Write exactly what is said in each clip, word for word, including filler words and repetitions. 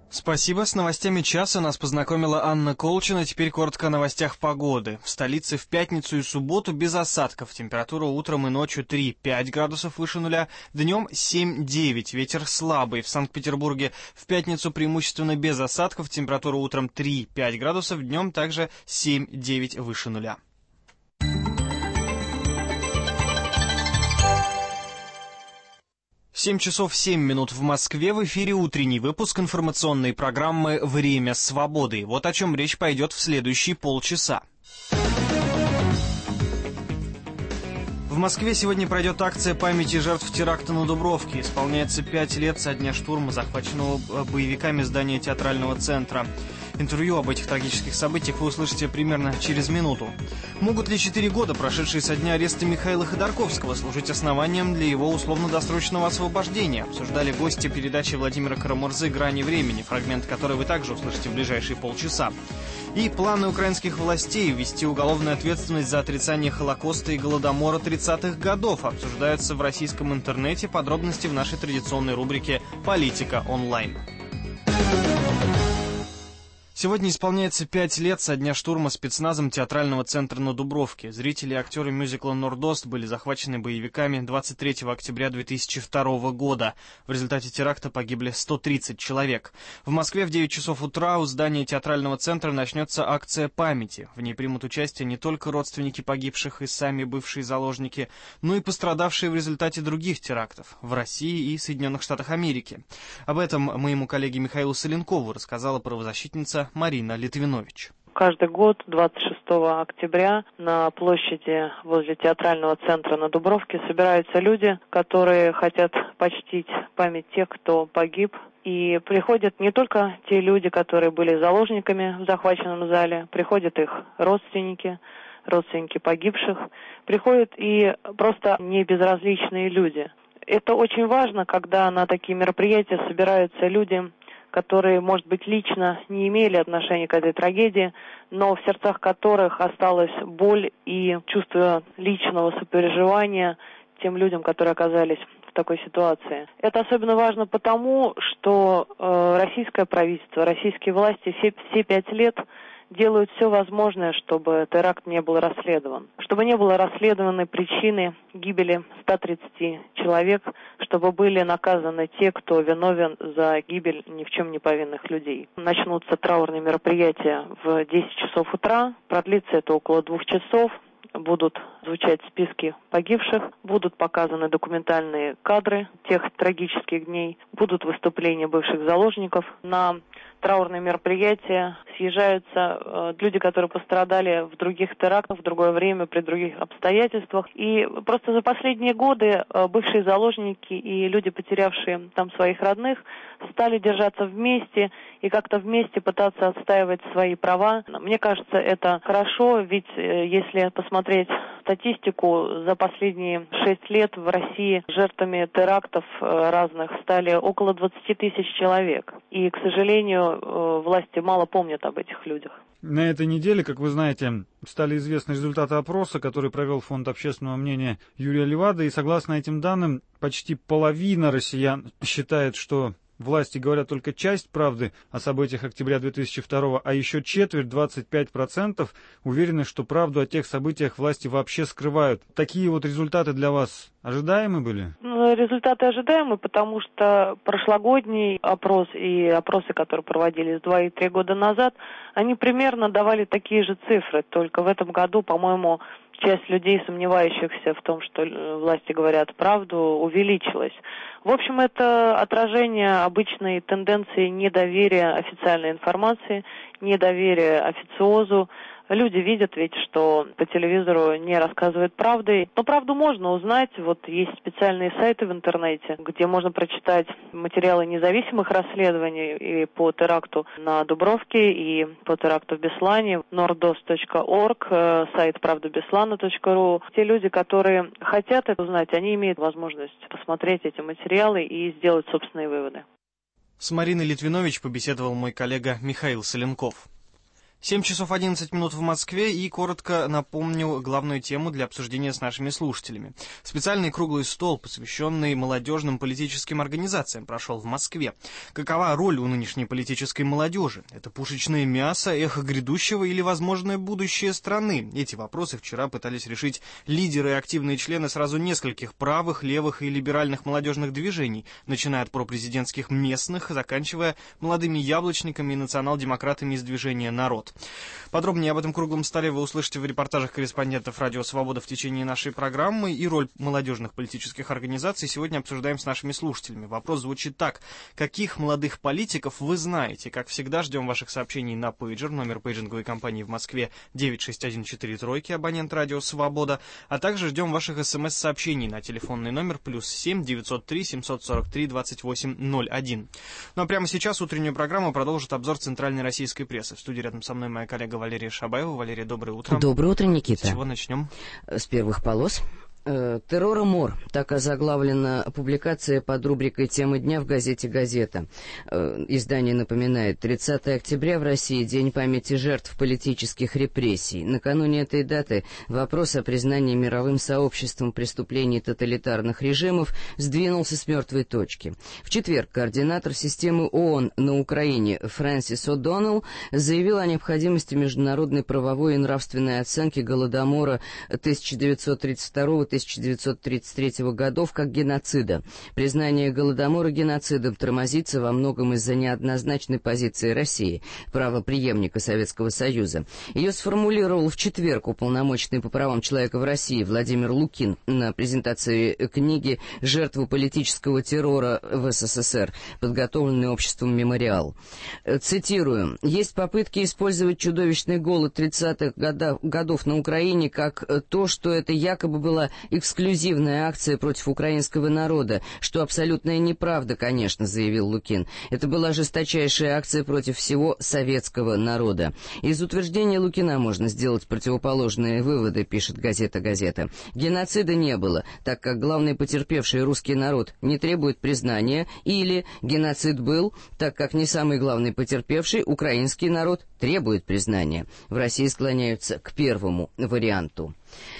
Спасибо. С новостями часа нас познакомила Анна Колчина. Теперь коротко о новостях погоды. В столице в пятницу и субботу без осадков. Температура утром и ночью три-пять градусов выше нуля. Днем семь-девять. Ветер слабый. В Санкт-Петербурге в пятницу преимущественно без осадков. Температура утром три-пять градусов. Днем также семь-девять выше нуля. семь часов семь минут в Москве. В эфире утренний выпуск информационной программы «Время свободы». Вот о чем речь пойдет в следующие полчаса. В Москве сегодня пройдет акция памяти жертв теракта на Дубровке. Исполняется пять лет со дня штурма, захваченного боевиками здания театрального центра. Интервью об этих трагических событиях вы услышите примерно через минуту. Могут ли четыре года, прошедшие со дня ареста Михаила Ходорковского, служить основанием для его условно-досрочного освобождения? Обсуждали гости передачи Владимира Карамурзы «Грани времени», фрагмент которой вы также услышите в ближайшие полчаса. И планы украинских властей ввести уголовную ответственность за отрицание Холокоста и Голодомора тридцатых годов обсуждаются в российском интернете. Подробности в нашей традиционной рубрике «Политика онлайн». Сегодня исполняется пять лет со дня штурма спецназом театрального центра на Дубровке. Зрители и актеры мюзикла «Нордост» были захвачены боевиками двадцать третьего октября две тысячи второго года. В результате теракта погибли сто тридцать человек. В Москве в девять часов утра у здания театрального центра начнется акция памяти. В ней примут участие не только родственники погибших и сами бывшие заложники, но и пострадавшие в результате других терактов в России и Соединенных Штатах Америки. Об этом моему коллеге Михаилу Соленкову рассказала правозащитница Марина Литвинович. Каждый год двадцать шестого октября на площади возле театрального центра на Дубровке собираются люди, которые хотят почтить память тех, кто погиб. И приходят не только те люди, которые были заложниками в захваченном зале, приходят их родственники, родственники погибших, приходят и просто небезразличные люди. Это очень важно, когда на такие мероприятия собираются люди, которые, может быть, лично не имели отношения к этой трагедии, но в сердцах которых осталась боль и чувство личного сопереживания тем людям, которые оказались в такой ситуации. Это особенно важно потому, что э, российское правительство, российские власти все, все пять лет делают все возможное, чтобы теракт не был расследован. Чтобы не было расследованы причины гибели ста тридцати человек, чтобы были наказаны те, кто виновен за гибель ни в чем не повинных людей. Начнутся траурные мероприятия в десять часов утра, продлится это около двух часов. Будут звучать списки погибших, будут показаны документальные кадры тех трагических дней, будут выступления бывших заложников. На траурные мероприятия съезжаются э, люди, которые пострадали в других терактах, в другое время, при других обстоятельствах. И просто за последние годы э, бывшие заложники и люди, потерявшие там своих родных, стали держаться вместе и как-то вместе пытаться отстаивать свои права. Мне кажется, это хорошо, ведь э, если посмотреть статистику, за последние шесть лет в России жертвами терактов э, разных стали около двадцати тысяч человек. И, к сожалению, власти мало помнят об этих людях. На этой неделе, как вы знаете, стали известны результаты опроса, который провел Фонд общественного мнения Юрия Левады, и согласно этим данным, почти половина россиян считает, что власти говорят только часть правды о событиях октября две тысячи второго, а еще четверть, двадцать пять процентов, уверены, что правду о тех событиях власти вообще скрывают. Такие вот результаты для вас ожидаемы были? Результаты ожидаемы, потому что прошлогодний опрос и опросы, которые проводились два и три года назад, они примерно давали такие же цифры, только в этом году, по-моему, часть людей, сомневающихся в том, что власти говорят правду, увеличилась. В общем, это отражение обычной тенденции недоверия официальной информации, недоверия официозу. Люди видят ведь, что по телевизору не рассказывают правды. Но правду можно узнать. Вот есть специальные сайты в интернете, где можно прочитать материалы независимых расследований и по теракту на Дубровке, и по теракту в Беслане. нордост точка орг, сайт правда беслана точка ру. Те люди, которые хотят это узнать, они имеют возможность посмотреть эти материалы и сделать собственные выводы. С Мариной Литвинович побеседовал мой коллега Михаил Соленков. семь часов одиннадцать минут в Москве, и коротко напомню главную тему для обсуждения с нашими слушателями. Специальный круглый стол, посвященный молодежным политическим организациям, прошел в Москве. Какова роль у нынешней политической молодежи? Это пушечное мясо, эхо грядущего или возможное будущее страны? Эти вопросы вчера пытались решить лидеры и активные члены сразу нескольких правых, левых и либеральных молодежных движений, начиная от пропрезидентских местных, заканчивая молодыми яблочниками и национал-демократами из движения «Народ». Подробнее об этом круглом столе вы услышите в репортажах корреспондентов «Радио Свобода» в течение нашей программы. И роль молодежных политических организаций сегодня обсуждаем с нашими слушателями. Вопрос звучит так. Каких молодых политиков вы знаете? Как всегда, ждем ваших сообщений на пейджер, номер пейджинговой компании в Москве девять шесть один четыре тройки, абонент «Радио Свобода», а также ждем ваших смс-сообщений на телефонный номер плюс семь девятьсот три семьсот сорок три двадцать восемь ноль один. Ну а прямо сейчас утреннюю программу продолжит обзор центральной российской прессы. В студии рядом со мной моя коллега Валерия Шабаева. Валерия, доброе утро. Доброе утро, Никита. С чего начнем? С первых полос. «Террор и мор» — так озаглавлена публикация под рубрикой «Темы дня» в газете «Газета». Издание напоминает: тридцатое октября в России — День памяти жертв политических репрессий. Накануне этой даты вопрос о признании мировым сообществом преступлений тоталитарных режимов сдвинулся с мертвой точки. В четверг координатор системы ООН на Украине Фрэнсис О'Доннелл заявил о необходимости международной правовой и нравственной оценки Голодомора тысяча девятьсот тридцать второго — тысяча девятьсот тридцать третьего годов как геноцида. Признание Голодомора геноцидом тормозится во многом из-за неоднозначной позиции России, правопреемника Советского Союза. Ее сформулировал в четверг уполномоченный по правам человека в России Владимир Лукин на презентации книги «Жертвы политического террора в СССР», подготовленной обществом «Мемориал». Цитирую: «Есть попытки использовать чудовищный голод тридцатых годов на Украине как то, что это якобы была эксклюзивная акция против украинского народа, что абсолютная неправда, конечно», — заявил Лукин. «Это была жесточайшая акция против всего советского народа». Из утверждения Лукина можно сделать противоположные выводы, пишет газета «Газета». Геноцида не было, так как главный потерпевший русский народ не требует признания, или геноцид был, так как не самый главный потерпевший украинский народ требует признания. В России склоняются к первому варианту.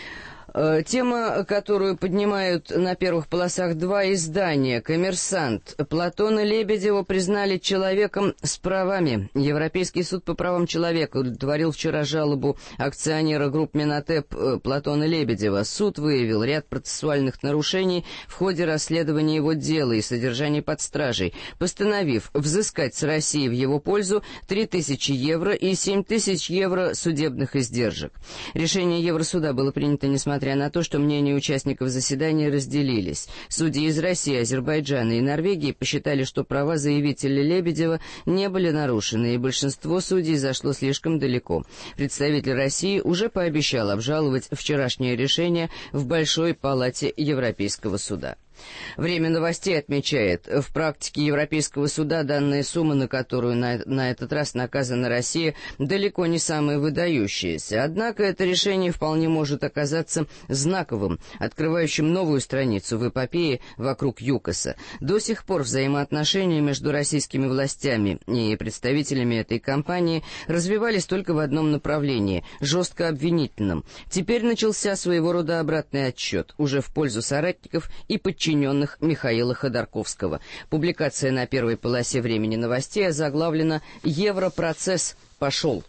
Тема, которую поднимают на первых полосах два издания. «Коммерсант». Платона Лебедева признали человеком с правами. Европейский суд по правам человека удовлетворил вчера жалобу акционера групп Минотеп Платона Лебедева. Суд выявил ряд процессуальных нарушений в ходе расследования его дела и содержания под стражей, постановив взыскать с России в его пользу три тысячи евро и семь тысяч евро судебных издержек. Решение Евросуда было принято несмотря Несмотря на то, что мнения участников заседания разделились. Судьи из России, Азербайджана и Норвегии посчитали, что права заявителя Лебедева не были нарушены, и большинство судей зашло слишком далеко. Представитель России уже пообещал обжаловать вчерашнее решение в Большой палате Европейского суда. Время новостей отмечает: в практике Европейского суда данная сумма, на которую на, на этот раз наказана Россия, далеко не самая выдающаяся. Однако это решение вполне может оказаться знаковым, открывающим новую страницу в эпопее вокруг ЮКОСа. До сих пор взаимоотношения между российскими властями и представителями этой компании развивались только в одном направлении – жестко обвинительном. Теперь начался своего рода обратный отсчет, уже в пользу соратников и подчиненных Михаила Ходорковского. Публикация на первой полосе «Времени новостей» озаглавлена «Европрocесс пошел».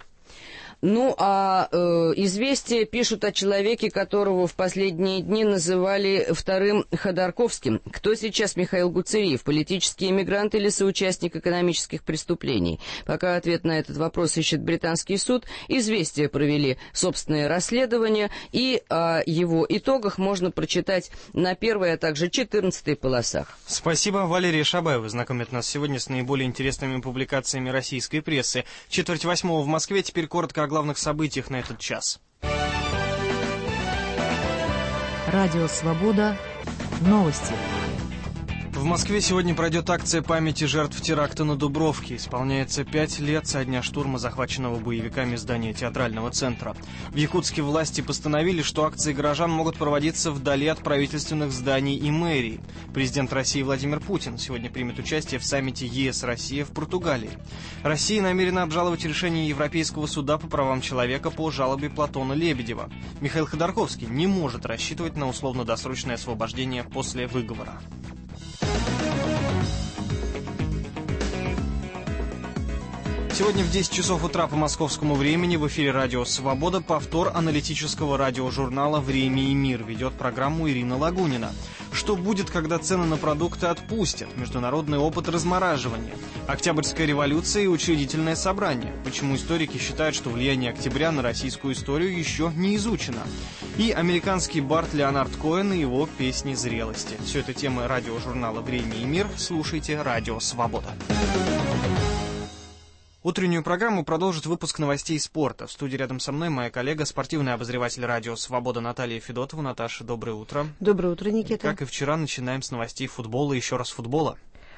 Ну, а э, «Известия» пишут о человеке, которого в последние дни называли вторым Ходорковским. Кто сейчас Михаил Гуцериев? Политический эмигрант или соучастник экономических преступлений? Пока ответ на этот вопрос ищет британский суд, «Известия» провели собственное расследование, и о его итогах можно прочитать на первой, а также четырнадцатой полосах. Спасибо. Валерия Шабаева знакомит нас сегодня с наиболее интересными публикациями российской прессы. Четверть восьмого в Москве. Теперь коротко о главных событиях на этот час. Радио «Свобода». Новости. В Москве сегодня пройдет акция памяти жертв теракта на Дубровке. Исполняется пять лет со дня штурма захваченного боевиками здания театрального центра. В Якутске власти постановили, что акции горожан могут проводиться вдали от правительственных зданий и мэрий. Президент России Владимир Путин сегодня примет участие в саммите ЕС-Россия в Португалии. Россия намерена обжаловать решение Европейского суда по правам человека по жалобе Платона Лебедева. Михаил Ходорковский не может рассчитывать на условно-досрочное освобождение после выговора. Сегодня в десять часов утра по московскому времени в эфире «Радио Свобода» повтор аналитического радиожурнала «Время и мир». Ведет программу Ирина Лагунина. Что будет, когда цены на продукты отпустят? Международный опыт размораживания. Октябрьская революция и учредительное собрание. Почему историки считают, что влияние октября на российскую историю еще не изучено? И американский бард Леонард Коэн и его песни зрелости. Все это темы радиожурнала «Время и мир». Слушайте «Радио Свобода». Утреннюю программу продолжит выпуск новостей спорта. В студии рядом со мной моя коллега, спортивный обозреватель «Радио Свобода» Наталья Федотова. Наташа, доброе утро. Доброе утро, Никита. Как и вчера, начинаем с новостей футбола и еще раз футбола.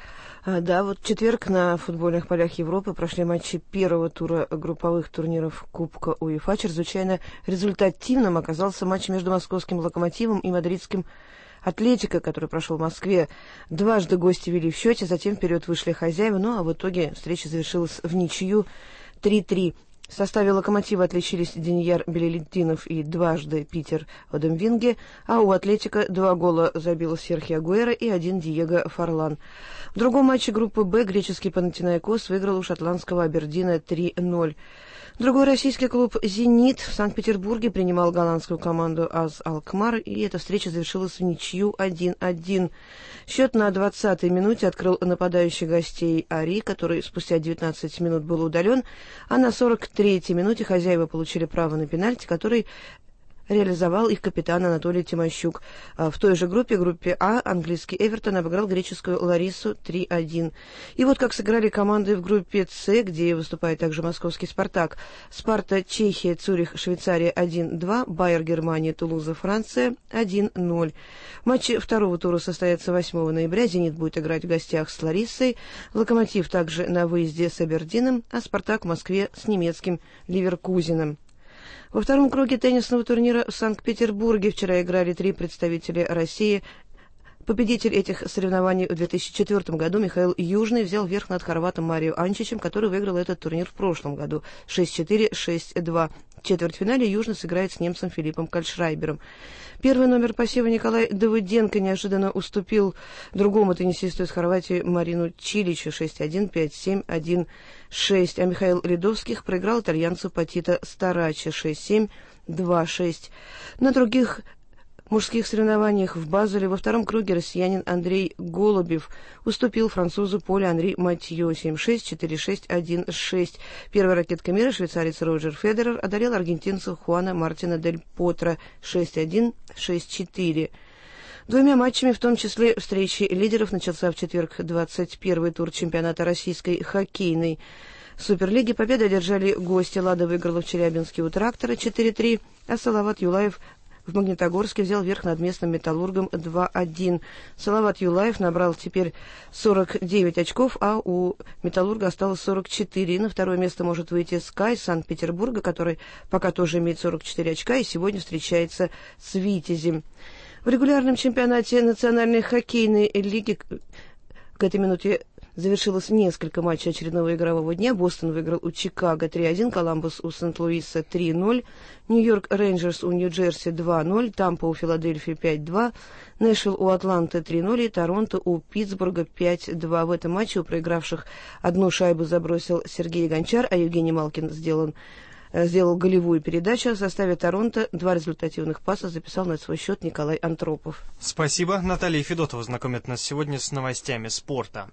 А, да, вот в четверг на футбольных полях Европы прошли матчи первого тура групповых турниров Кубка УЕФА. Чрезвычайно результативным оказался матч между московским «Локомотивом» и мадридским «Атлетико», который прошел в Москве. Дважды гости вели в счете, затем вперед вышли хозяева, ну а в итоге встреча завершилась в ничью три-три. В составе «Локомотива» отличились Денияр Белелетдинов и дважды Питер Одемвинге, а у «Атлетико» два гола забил Серхио Агуэро и один Диего Форлан. В другом матче группы «Б» греческий Панатинаикос выиграл у шотландского Абердина три ноль. Другой российский клуб «Зенит» в Санкт-Петербурге принимал голландскую команду АЗ Алкмар, и эта встреча завершилась в ничью один-один. Счет на двадцатой минуте открыл нападающий гостей Ари, который спустя девятнадцать минут был удален, а на сорок третьей минуте хозяева получили право на пенальти, который реализовал их капитан Анатолий Тимощук. В той же группе, группе А, английский Эвертон обыграл греческую Ларису три один. И вот как сыграли команды в группе С, где выступает также московский «Спартак». Спарта, Чехия, Цюрих, Швейцария один два, Байер, Германия, Тулуза, Франция один ноль. Матчи второго тура состоятся восьмого ноября. «Зенит» будет играть в гостях с Лариссой, «Локомотив» также на выезде с Абердином, а «Спартак» в Москве с немецким Ливеркузеном. Во втором круге теннисного турнира в Санкт-Петербурге вчера играли три представителя России. Победитель этих соревнований в две тысячи четвёртом году Михаил Южный взял верх над хорватом Марио Анчичем, который выиграл этот турнир в прошлом году шесть четыре, шесть два. В четвертьфинале Южный сыграет с немцем Филиппом Кальшрайбером. Первый номер пассива Николай Давыденко неожиданно уступил другому теннисисту из Хорватии Марину Чиличу шесть один, пять семь, один шесть, а Михаил Ледовских проиграл итальянцу Патито Старачи шесть семь, два шесть. На других мужских соревнованиях в Базеле во втором круге россиянин Андрей Голубев уступил французу Полю Анри Матьё семь шесть, четыре шесть, один шесть. Первая ракетка мира, швейцарец Роджер Федерер, одолел аргентинца Хуана Мартина Дель Потро шесть один, шесть четыре. Двумя матчами, в том числе встречи лидеров, начался в четверг двадцать первый тур чемпионата российской хоккейной суперлиги. Победу одержали гости. «Лада» выиграла в Челябинске у «Трактора» четыре три, а Салават Юлаев в Магнитогорске взял верх над местным «Металлургом» два один. Салават Юлаев набрал теперь сорок девять очков, а у «Металлурга» осталось сорок четыре. И на второе место может выйти «Скай» из Санкт-Петербурга, который пока тоже имеет сорок четыре очка и сегодня встречается с «Витязем». В регулярном чемпионате национальной хоккейной лиги к этой минуте завершилось несколько матчей очередного игрового дня. Бостон выиграл у Чикаго три один, Коламбус у Сент-Луиса три ноль, Нью-Йорк Рейнджерс у Нью-Джерси два ноль, Тампа у Филадельфии пять два, Нэшвилл у Атланты три ноль и Торонто у Питтсбурга пять два. В этом матче у проигравших одну шайбу забросил Сергей Гончар, а Евгений Малкин сделан сделал голевую передачу. В составе Торонто два результативных паса записал на свой счет Николай Антропов. Спасибо. Наталья Федотова знакомит нас сегодня с новостями спорта.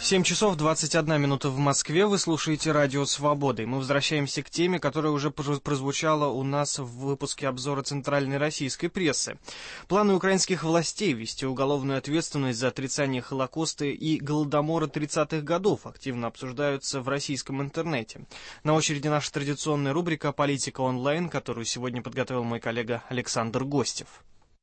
семь часов двадцать одна минута в Москве. Вы слушаете Радио Свобода. И мы возвращаемся к теме, которая уже прозвучала у нас в выпуске обзора центральной российской прессы. Планы украинских властей ввести уголовную ответственность за отрицание Холокоста и Голодомора тридцатых годов активно обсуждаются в российском интернете. На очереди наша традиционная рубрика «Политика онлайн», которую сегодня подготовил мой коллега Александр Гостев.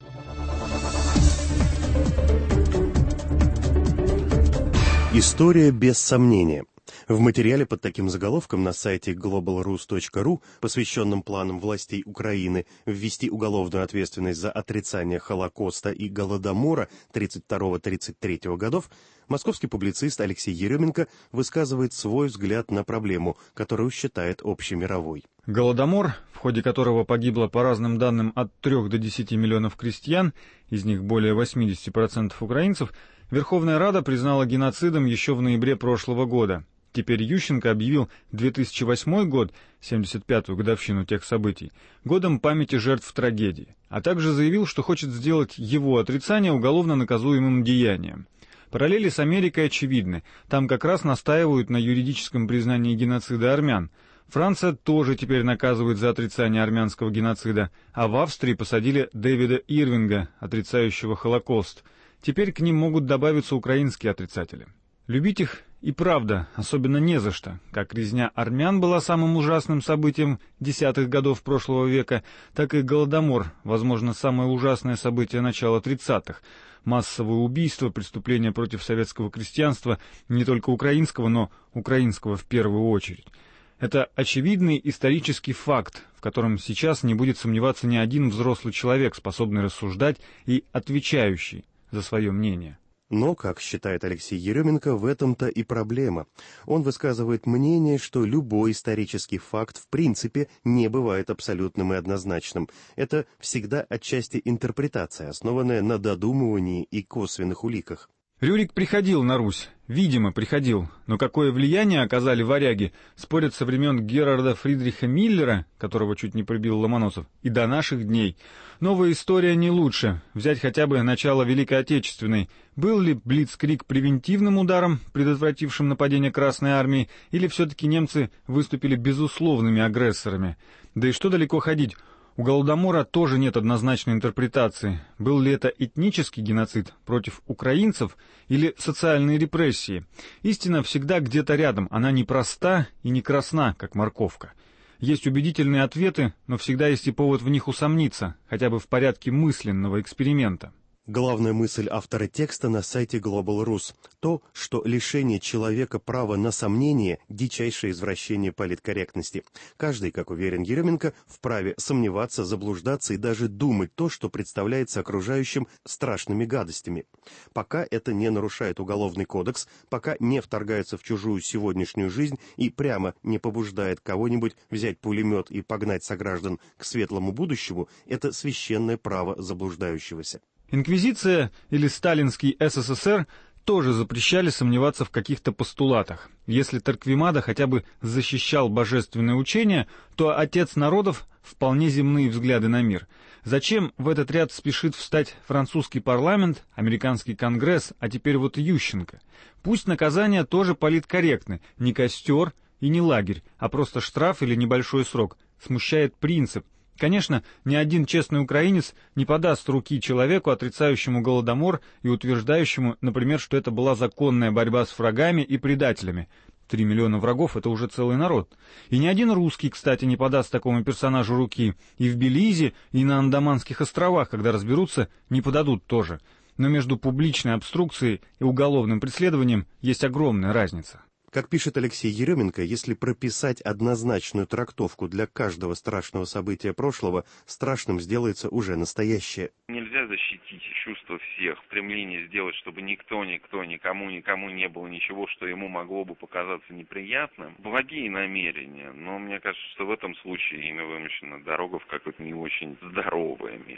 История без сомнения. В материале под таким заголовком на сайте глобал рус точка ру, посвященном планам властей Украины ввести уголовную ответственность за отрицание Холокоста и Голодомора тридцать второго — тридцать третьего годов, московский публицист Алексей Еременко высказывает свой взгляд на проблему, которую считает общемировой. Голодомор, в ходе которого погибло по разным данным от трёх до десяти миллионов крестьян, из них более восемьдесят процентов украинцев, Верховная Рада признала геноцидом еще в ноябре прошлого года. Теперь Ющенко объявил две тысячи восьмой год, семьдесят пятую годовщину тех событий, годом памяти жертв трагедии, а также заявил, что хочет сделать его отрицание уголовно наказуемым деянием. Параллели с Америкой очевидны. Там как раз настаивают на юридическом признании геноцида армян. Франция тоже теперь наказывает за отрицание армянского геноцида, а в Австрии посадили Дэвида Ирвинга, отрицающего Холокост. Теперь к ним могут добавиться украинские отрицатели. Любить их и правда особенно не за что. Как резня армян была самым ужасным событием десятых годов прошлого века, так и Голодомор, возможно, самое ужасное событие начала тридцатых. Массовые убийства, преступления против советского крестьянства, не только украинского, но украинского в первую очередь. Это очевидный исторический факт, в котором сейчас не будет сомневаться ни один взрослый человек, способный рассуждать и отвечающий за свое мнение. Но, как считает Алексей Еременко, в этом-то и проблема. Он высказывает мнение, что любой исторический факт в принципе не бывает абсолютным и однозначным. Это всегда отчасти интерпретация, основанная на додумывании и косвенных уликах. Рюрик приходил на Русь, видимо, приходил, но какое влияние оказали варяги, спорят со времен Герарда Фридриха Миллера, которого чуть не прибил Ломоносов, и до наших дней. Новая история не лучше. Взять хотя бы начало Великой Отечественной. Был ли блицкриг превентивным ударом, предотвратившим нападение Красной Армии, или все-таки немцы выступили безусловными агрессорами? Да и что далеко ходить? У Голодомора тоже нет однозначной интерпретации. Был ли это этнический геноцид против украинцев или социальные репрессии? Истина всегда где-то рядом, она не проста и не красна, как морковка. Есть убедительные ответы, но всегда есть и повод в них усомниться, хотя бы в порядке мысленного эксперимента. Главная мысль автора текста на сайте глобал рус – то, что лишение человека права на сомнение – дичайшее извращение политкорректности. Каждый, как уверен Еременко, вправе сомневаться, заблуждаться и даже думать то, что представляется окружающим страшными гадостями. Пока это не нарушает уголовный кодекс, пока не вторгается в чужую сегодняшнюю жизнь и прямо не побуждает кого-нибудь взять пулемет и погнать сограждан к светлому будущему, это священное право заблуждающегося. Инквизиция или сталинский эс эс эс эр тоже запрещали сомневаться в каких-то постулатах. Если Торквемада хотя бы защищал божественное учение, то отец народов — вполне земные взгляды на мир. Зачем в этот ряд спешит встать французский парламент, американский конгресс, а теперь вот Ющенко? Пусть наказания тоже политкорректны, не костер и не лагерь, а просто штраф или небольшой срок. Смущает принцип. Конечно, ни один честный украинец не подаст руки человеку, отрицающему Голодомор и утверждающему, например, что это была законная борьба с врагами и предателями. Три миллиона врагов — это уже целый народ. И ни один русский, кстати, не подаст такому персонажу руки. И в Белизе, и на Андаманских островах, когда разберутся, не подадут тоже. Но между публичной обструкцией и уголовным преследованием есть огромная разница. Как пишет Алексей Еременко, если прописать однозначную трактовку для каждого страшного события прошлого, страшным сделается уже настоящее. Нельзя защитить чувства всех, стремление сделать, чтобы никто, никто, никому, никому не было ничего, что ему могло бы показаться неприятным. Благие намерения, но мне кажется, что в этом случае ими вымощена дорога в какое-то не очень здоровое место.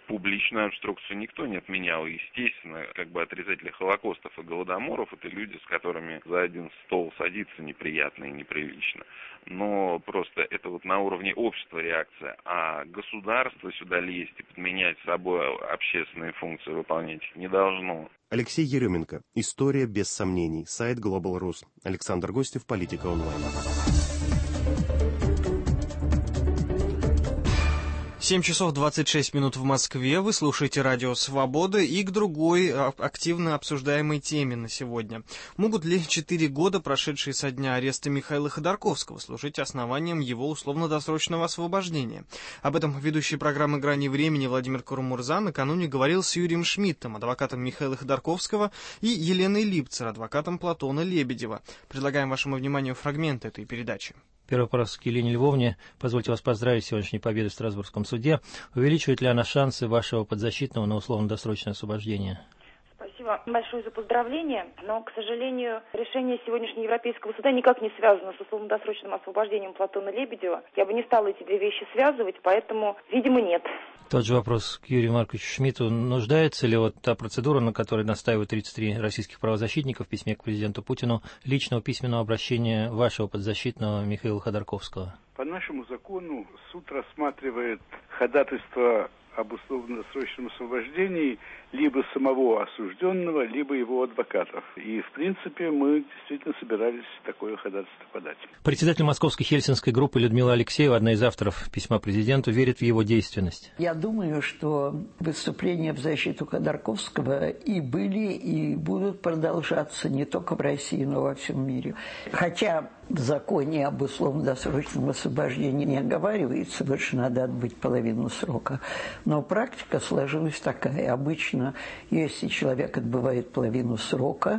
Публичную обструкцию никто не отменял. Естественно, как бы отрицатели Холокостов и Голодоморов — это люди, с которыми за один стол садиться неприятно и неприлично. Но просто это вот на уровне общества реакция. А государство сюда лезть и подменять собой общественные функции выполнять не должно. Алексей Еременко. История без сомнений. Сайт Global Rus. Александр Гостев. Политика онлайн. семь часов двадцать шесть минут в Москве. Вы слушаете радио «Свобода» и к другой активно обсуждаемой теме на сегодня. Могут ли четыре года, прошедшие со дня ареста Михаила Ходорковского, служить основанием его условно-досрочного освобождения? Об этом ведущий программы «Грани времени» Владимир Карамурза накануне говорил с Юрием Шмидтом, адвокатом Михаила Ходорковского, и Еленой Липцер, адвокатом Платона Лебедева. Предлагаем вашему вниманию фрагмент этой передачи. Первый вопрос к Елене Львовне. Позвольте вас поздравить с сегодняшней победой в Страсбургском суде. Увеличивает ли она шансы вашего подзащитного на условно-досрочное освобождение? Спасибо большое за поздравления, но, к сожалению, решение сегодняшнего Европейского суда никак не связано с условно-досрочным освобождением Платона Лебедева. Я бы не стала эти две вещи связывать, поэтому, видимо, нет. Тот же вопрос к Юрию Марковичу Шмидту. Нуждается ли вот та процедура, на которой настаивают тридцать три российских правозащитника в письме к президенту Путину, личного письменного обращения вашего подзащитного Михаила Ходорковского? По нашему закону суд рассматривает ходатайство об условно-досрочном освобождении либо самого осужденного, либо его адвокатов. И, в принципе, мы действительно собирались такое ходатайство подать. Председатель Московской хельсинской группы Людмила Алексеева, одна из авторов письма президенту, верит в его действенность. Я думаю, что выступления в защиту Ходорковского и были, и будут продолжаться не только в России, но и во всем мире. Хотя в законе об условно-досрочном освобождении не оговаривается, больше надо отбыть половину срока. Но практика сложилась такая. Обычно, если человек отбывает половину срока,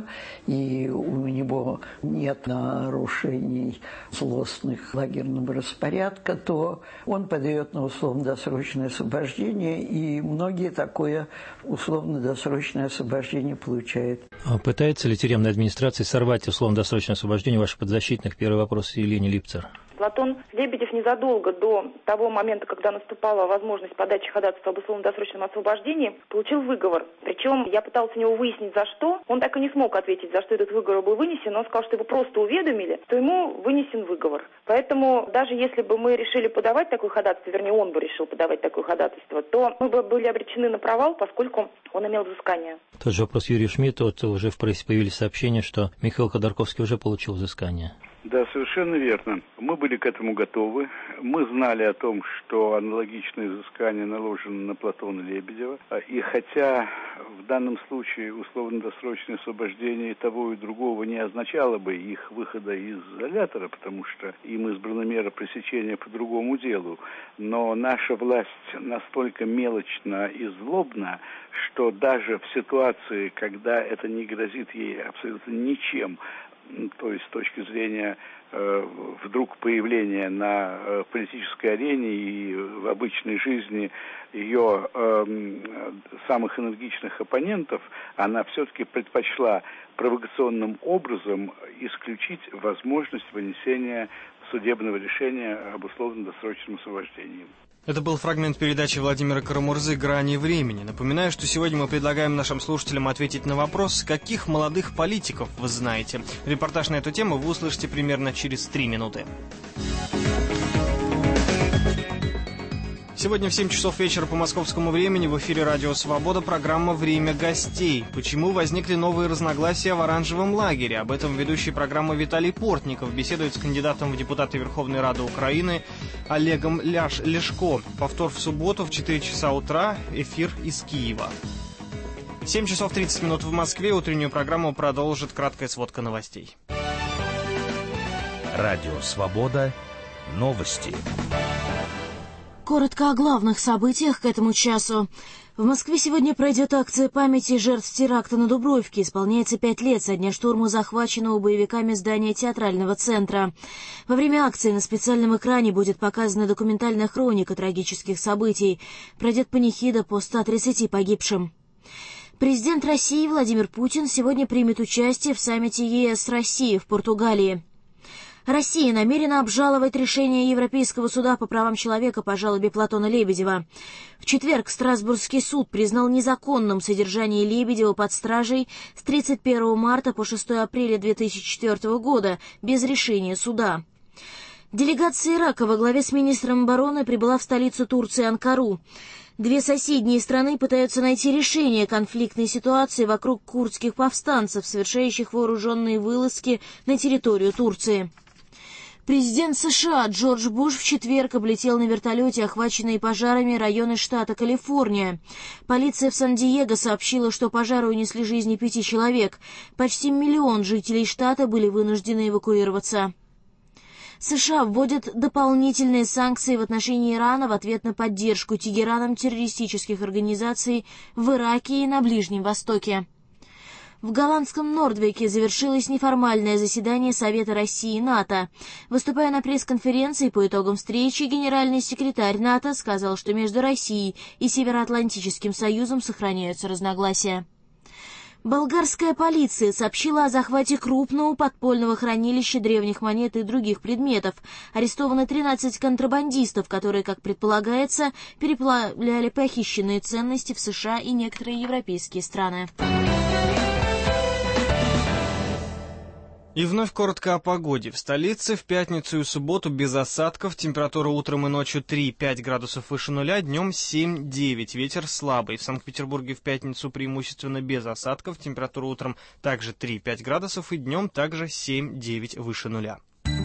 и у него нет нарушений злостных лагерного распорядка, то он подает на условно-досрочное освобождение, и многие такое условно-досрочное освобождение получают. А пытается ли тюремная администрация сорвать условно-досрочное освобождение ваших подзащитных? Первый вопрос Елене Липцер. Платон Лебедев незадолго до того момента, когда наступала возможность подачи ходатайства об условно-досрочном освобождении, получил выговор. Причем я пыталась у него выяснить, за что. Он так и не смог ответить, за что этот выговор был вынесен. Он сказал, что его просто уведомили, то ему вынесен выговор. Поэтому даже если бы мы решили подавать такое ходатайство, вернее, он бы решил подавать такое ходатайство, то мы бы были обречены на провал, поскольку он имел взыскание. Тот же вопрос Юрию Шмидту. Вот уже в прессе появились сообщения, что Михаил Ходорковский уже получил взыскание. Да, совершенно верно. Мы были к этому готовы. Мы знали о том, что аналогичное взыскание наложено на Платона Лебедева. И хотя в данном случае условно-досрочное освобождение того и другого не означало бы их выхода из изолятора, потому что им избрана мера пресечения по другому делу, но наша власть настолько мелочна и злобна, что даже в ситуации, когда это не грозит ей абсолютно ничем, то есть с точки зрения э, вдруг появления на э, политической арене и в обычной жизни ее э, самых энергичных оппонентов, она все-таки предпочла провокационным образом исключить возможность вынесения судебного решения об условно-досрочном освобождении. Это был фрагмент передачи Владимира Карамурзы «Грани времени». Напоминаю, что сегодня мы предлагаем нашим слушателям ответить на вопрос, каких молодых политиков вы знаете. Репортаж на эту тему вы услышите примерно через три минуты. Сегодня в семь часов вечера по московскому времени в эфире радио «Свобода» программа «Время гостей». Почему возникли новые разногласия в оранжевом лагере? Об этом ведущий программы Виталий Портников беседует с кандидатом в депутаты Верховной Рады Украины Олегом Ляш Ляшко. Повтор в субботу в четыре часа утра, эфир из Киева. семь часов тридцать минут в Москве. Утреннюю программу продолжит краткая сводка новостей. Радио «Свобода». Новости. Коротко о главных событиях к этому часу. В Москве сегодня пройдет акция памяти жертв теракта на Дубровке. Исполняется пять лет со дня штурма захваченного боевиками здания театрального центра. Во время акции на специальном экране будет показана документальная хроника трагических событий. Пройдет панихида по ста тридцати погибшим. Президент России Владимир Путин сегодня примет участие в саммите ЕС-России в Португалии. Россия намерена обжаловать решение Европейского суда по правам человека по жалобе Платона Лебедева. В четверг Страсбургский суд признал незаконным содержание Лебедева под стражей с тридцать первого марта по шестого апреля две тысячи четвёртого года без решения суда. Делегация Ирака во главе с министром обороны прибыла в столицу Турции Анкару. Две соседние страны пытаются найти решение конфликтной ситуации вокруг курдских повстанцев, совершающих вооруженные вылазки на территорию Турции. Президент США Джордж Буш в четверг облетел на вертолете охваченные пожарами районы штата Калифорния. Полиция в Сан-Диего сообщила, что пожары унесли жизни пяти человек. Почти миллион жителей штата были вынуждены эвакуироваться. США вводят дополнительные санкции в отношении Ирана в ответ на поддержку Тегераном террористических организаций в Ираке и на Ближнем Востоке. В голландском Нордвике завершилось неформальное заседание Совета России и НАТО. Выступая на пресс-конференции по итогам встречи, генеральный секретарь НАТО сказал, что между Россией и Североатлантическим Союзом сохраняются разногласия. Болгарская полиция сообщила о захвате крупного подпольного хранилища древних монет и других предметов. Арестованы тринадцать контрабандистов, которые, как предполагается, переплавляли похищенные ценности в США и некоторые европейские страны. И вновь коротко о погоде. В столице в пятницу и субботу без осадков. Температура утром и ночью три-пять градусов выше нуля, днем семь-девять. Ветер слабый. В Санкт-Петербурге в пятницу преимущественно без осадков. Температура утром также три-пять градусов и днем также семь-девять выше нуля.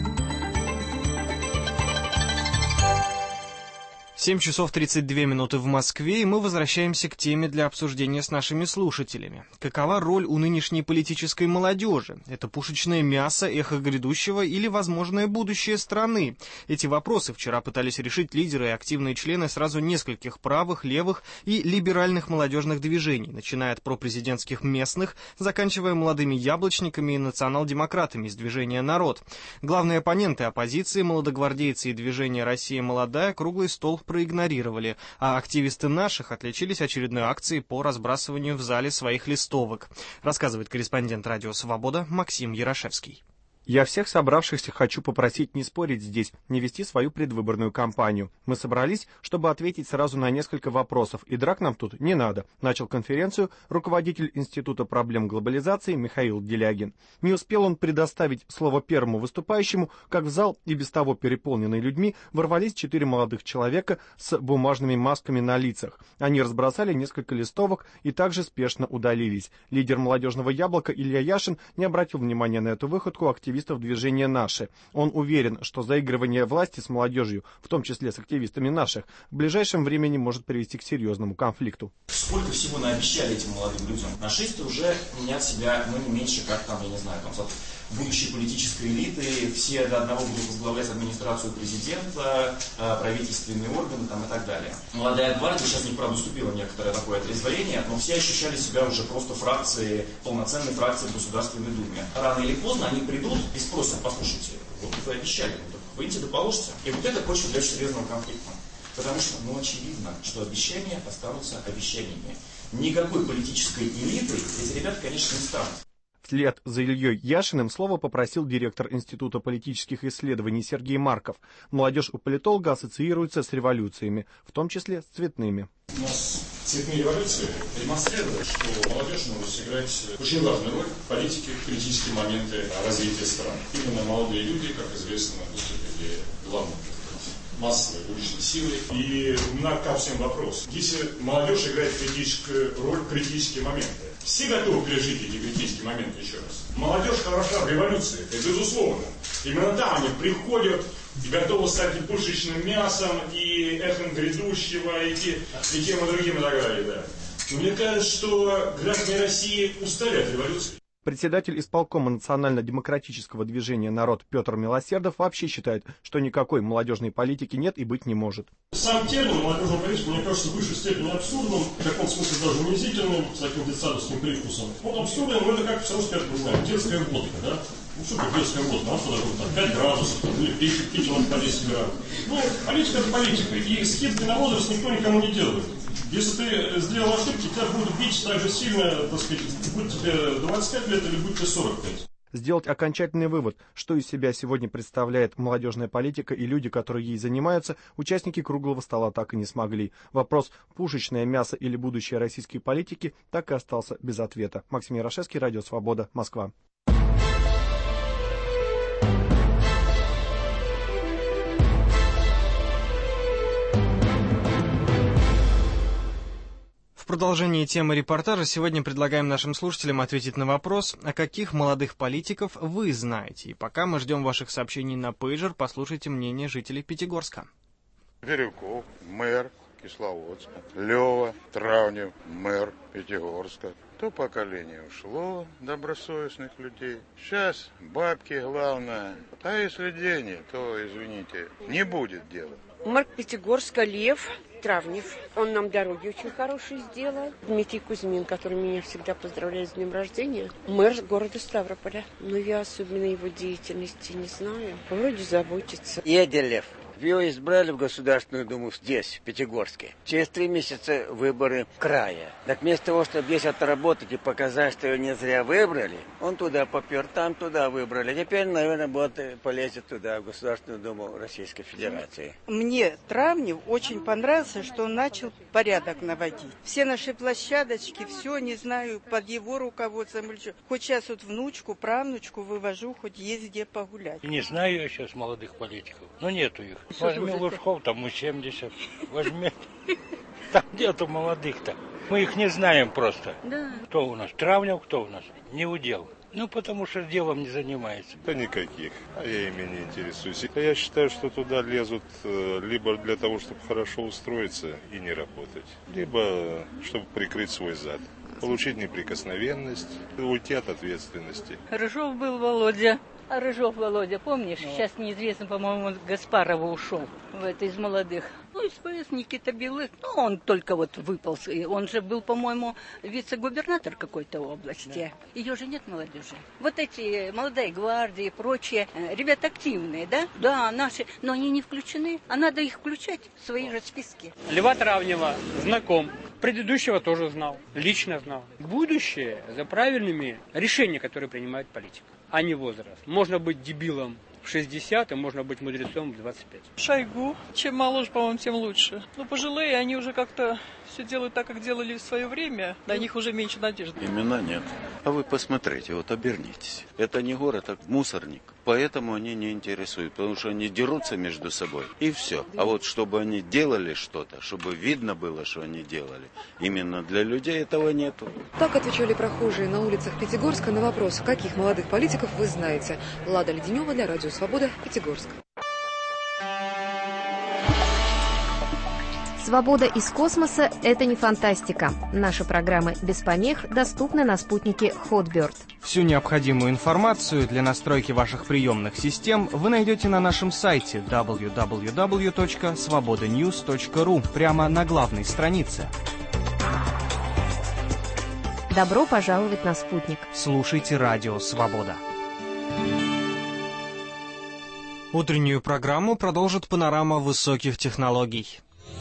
семь часов тридцать две минуты в Москве, и мы возвращаемся к теме для обсуждения с нашими слушателями. Какова роль у нынешней политической молодежи? Это пушечное мясо, эхо грядущего или возможное будущее страны? Эти вопросы вчера пытались решить лидеры и активные члены сразу нескольких правых, левых и либеральных молодежных движений, начиная от пропрезидентских местных, заканчивая молодыми яблочниками и национал-демократами из движения «Народ». Главные оппоненты оппозиции, молодогвардейцы и движение «Россия молодая» круглый стол проигнорировали, а активисты наших отличились очередной акцией по разбрасыванию в зале своих листовок, рассказывает корреспондент «Радио Свобода» Максим Ярошевский. Я всех собравшихся хочу попросить не спорить здесь, не вести свою предвыборную кампанию. Мы собрались, чтобы ответить сразу на несколько вопросов, и драк нам тут не надо, начал конференцию руководитель Института проблем глобализации Михаил Делягин. Не успел он предоставить слово первому выступающему, как в зал, и без того переполненный людьми, ворвались четыре молодых человека с бумажными масками на лицах. Они разбросали несколько листовок и также спешно удалились. Лидер молодежного яблока Илья Яшин не обратил внимания на эту выходку активистов движения «Наши». Он уверен, что заигрывание власти с молодежью, в том числе с активистами наших, в ближайшем времени может привести к серьезному конфликту. Сколько всего наобещали этим молодым людям? Нашисты уже менять себя, ну, не меньше, как там, я не знаю, там, будущей политической элиты, все до одного будут возглавлять администрацию президента, правительственные органы там, и так далее. Молодая гвардия, сейчас не правда уступила некоторое такое отрезвление, но все ощущали себя уже просто фракцией, полноценной фракцией в Государственной Думе. Рано или поздно они придут и спросят: послушайте, вот вы обещали, выйдите да положите. И вот это почва для серьезного конфликта. Потому что, ну, очевидно, что обещания останутся обещаниями. Никакой политической элиты эти ребята, конечно, не станут. Вслед за Ильей Яшиным слово попросил директор Института политических исследований Сергей Марков. Молодежь у политолога ассоциируется с революциями, в том числе с цветными. У нас цветные революции демонстрируют, что молодежь может сыграть очень важную роль в политике, в критические моменты развития страны. Именно молодые люди, как известно, выступили главным массовой уличной силой. И у меня ко всем вопрос. Если молодежь играет критическую роль в критические моменты, все готовы пережить эти критические моменты еще раз. Молодежь хороша в революции, это безусловно. Именно там они приходят и готовы стать и пушечным мясом, и эхом грядущего, и, те, и тем, и другим, и так далее. Да. Но мне кажется, что граждане России устали от революции. Председатель исполкома национально-демократического движения «Народ» Петр Милосердов вообще считает, что никакой молодежной политики нет и быть не может. Сам термин молодежная политика, мне кажется, в высшей степени абсурдным, в каком-то смысле даже унизительным, с таким детсадовским привкусом. Вот абсурдным, но это как все равно сказать, не знаю, детская водка, да? Ну что такое детская водка? А что такое там пять градусов, там, или пить, пить надо по десять градусов. Ну, политика это политика, и скидки на возраст никто никому не делает. Если ты сделал ошибки, тебя будут бить так же сильно, так сказать, будь тебе двадцать пять лет или будь тебе сорок пять. сделать окончательный вывод, что из себя сегодня представляет молодежная политика и люди, которые ей занимаются, участники круглого стола так и не смогли. Вопрос «пушечное мясо или будущее российской политики» так и остался без ответа. Максим Ярошевский, Радио Свобода, Москва. В продолжении темы репортажа сегодня предлагаем нашим слушателям ответить на вопрос, о каких молодых политиков вы знаете. И пока мы ждем ваших сообщений на пейджер, послушайте мнение жителей Пятигорска. Бирюков, мэр Кисловодска. Лева, Травнев, мэр Пятигорска. То поколение ушло добросовестных людей. Сейчас бабки главное. А если денег, то, извините, не будет дела. Мэр Пятигорска, Лев, Травнев. Он нам дороги очень хорошие сделал. Дмитрий Кузьмин, который меня всегда поздравляет с днем рождения. Мэр города Ставрополя. Но я особенно его деятельности не знаю. Вроде заботится. Еделев. Его избрали в Государственную Думу здесь, в Пятигорске. Через три месяца выборы края. Так вместо того, чтобы здесь отработать и показать, что его не зря выбрали, он туда попер, там туда выбрали. Теперь, наверное, вот полезет туда, в Государственную Думу Российской Федерации. Мне Травнев очень понравился, что он начал порядок наводить. Все наши площадочки, все, не знаю, под его руководством. Хоть сейчас вот внучку, правнучку вывожу, хоть есть где погулять. Не знаю я сейчас молодых политиков, но нету их. Возьми Лужков, там ему семьдесят. Возьми. Там нету молодых-то. Мы их не знаем просто. Да. Кто у нас? Травнев, кто у нас? Не удел. Ну, потому что делом не занимается. Да никаких. А я ими не интересуюсь. Я считаю, что туда лезут либо для того, чтобы хорошо устроиться и не работать, либо чтобы прикрыть свой зад. Получить неприкосновенность, уйти от ответственности. Рыжов был Володя. А Рыжов Володя, помнишь? Ну. Сейчас неизвестно, по-моему, он Гаспарова ушел в это из молодых. Ну, СПС Никита Белых, ну, он только вот выполз. Он же был, по-моему, вице-губернатор какой-то области. Да. Ее же нет молодежи. Вот эти молодые гвардии и прочие, ребята активные, да? Да, наши, но они не включены. А надо их включать в свои же списки. Льва Травнева знаком. Предыдущего тоже знал. Лично знал. Будущее за правильными решениями, которые принимает политика, а не возраст. Можно быть дебилом в шестьдесят, и можно быть мудрецом в двадцать пять. Шойгу. Чем моложе, по-моему, тем лучше. Но пожилые, они уже как-то все делают так, как делали в свое время. На них уже меньше надежды. Имена нет. А вы посмотрите, вот обернитесь. Это не город, а мусорник. Поэтому они не интересуют, потому что они дерутся между собой. И все. А вот чтобы они делали что-то, чтобы видно было, что они делали, именно для людей этого нету. Так отвечали прохожие на улицах Пятигорска на вопрос, каких молодых политиков вы знаете. Лада Леденева для Радио Свобода, Пятигорск. Свобода из космоса – это не фантастика. Наши программы без помех доступны на спутнике Hotbird. Всю необходимую информацию для настройки ваших приемных систем вы найдете на нашем сайте дабл ю дабл ю дабл ю точка свобода ньюс точка ру прямо на главной странице. Добро пожаловать на спутник. Слушайте Радио Свобода. Утреннюю программу продолжит панорама высоких технологий.